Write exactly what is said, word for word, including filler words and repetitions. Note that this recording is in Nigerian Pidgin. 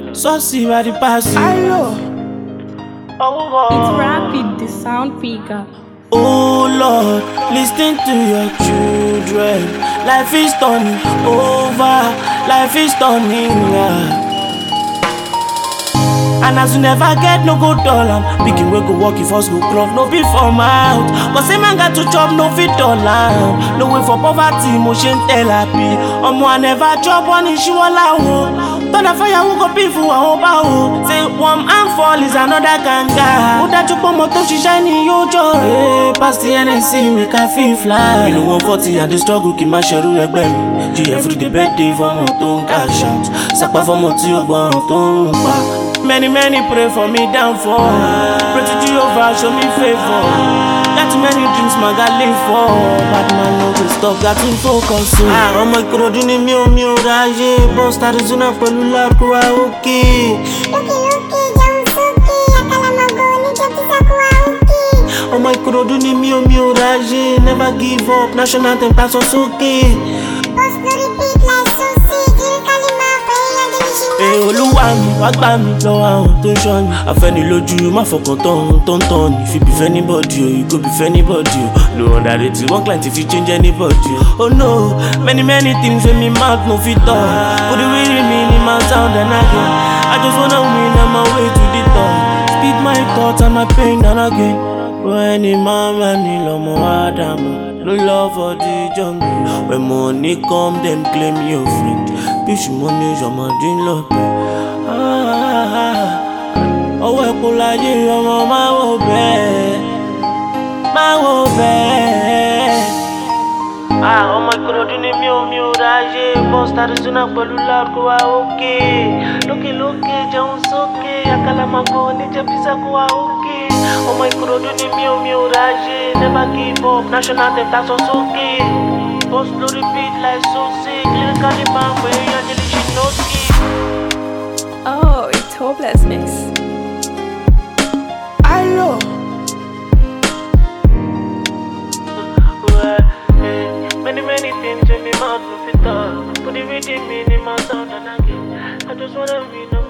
Saucy by the pass. Ayo. It's Rapid, the sound picker. Oh Lord, listen to your children. Life is turning over. Life is turning. Yeah. And as you never get no good dollar, pikin wey go work if us go club, no be for mouth. Cause say man got to chop, no fit dollar. No way for poverty, motion therapy. Omo I never chop one issue wo. Thunder fire who go pay for our bow. Say one and fall is another ganga. Who that you put motor she shiny yo joy. Hey, past the N S C make a feel fly. You know one forty and the struggle keep my shadow egbe mi. G every day birthday for my tongue cash out. Sapa for my tea ogba tongue pa. Many, many pray for me downfall. Pray to Jehovah, show me favor. Got too many dreams, my God live for. Bad man, no go stop, got to focus. Ah, ọmọ Ìkòròdú ni mi ò mi ò ráyè. Bust Arizona pẹ̀lú lápúwá òkè. Lókè lókè jẹun sókè, àkàlàmàgbò oníjẹ pizza kó wá òkè. Ọmọ Ìkòròdú ni mi ò mi ò ráyè. Never give up, national anthem ta sọ sókè. Post lórí beat like sausage, lyrically máa fẹ́ ilé adéníṣẹ́ náà. Ee Olúwa mi, wá gbà mí lọ́wọ́ àwọn tó ń ṣọ́ ni. Àfẹ́nilójú má fọkàn tán ohun tó ń tán ni. If you be anybody o, you go be anybody o. No underrate one client if you change anybody o. Oh no, many many things wey me mouth no fit talk. Put the way me in my sound and again. I just wanna win on my way to the top. Speak my thoughts and my pain and again. But any mama ni lọ́mọ Ádámù. No love for the jungle. When money come, them claim your friend. Bitch, money is your man, didn't love me. Ọwọ́ ẹ̀kọ́ láyé ọmọ máa wò bẹ́ẹ̀, máa wò bẹ́ẹ̀. Ọmọ Ìkòròdú ni mi ò mi ò ráyè. Bust Arizona pẹ̀lú lápúwá òkè. Lókè lókè jẹun sókè, àkàlàmàgbò oníjẹ pizza kó wá òkè. Ọmọ Ìkòròdú ni mi ò mi ò ráyè. Never give up, national anthem ta sọ sókè. Post lórí beat like sausage, lyrically máa fẹ́ ilé adéníṣẹ́ náà. Oh, it's Hopeless Mix. Ayo. Many, many things in me mouth no fit talk. Put the rhythm in my sound and again. I just wanna be number